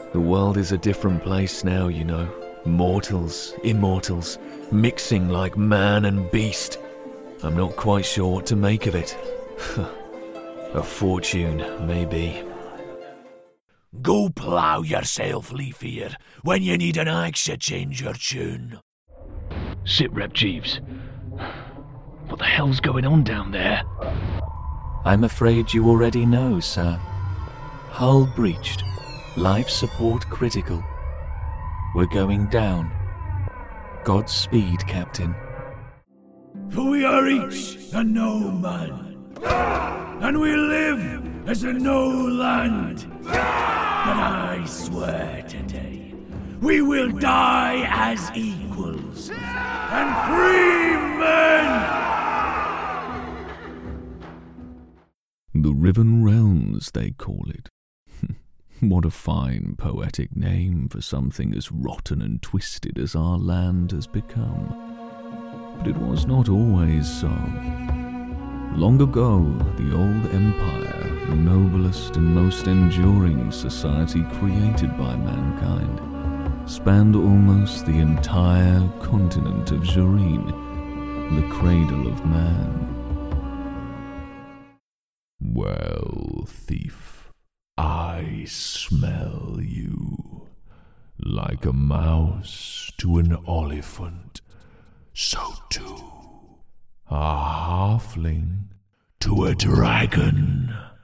The world is a different place now, you know. Mortals, immortals, mixing like man and beast. I'm not quite sure what to make of it. A fortune, maybe. Go plough yourself, Leafier, when you need an axe to change your tune. Sitrep Jeeves. What the hell's going on down there? I'm afraid you already know, sir. Hull breached. Life support critical. We're going down. Godspeed, Captain. For we are each a no man, and we live as a no land. But I swear today, we will die as equals and free men! The Riven Realms, they call it. What a fine poetic name for something as rotten and twisted as our land has become. But it was not always so. Long ago, the old empire, the noblest and most enduring society created by mankind, spanned almost the entire continent of Joreen, the cradle of man. Well, thief, I smell you. Like a mouse to an oliphant, so too a halfling to a dragon.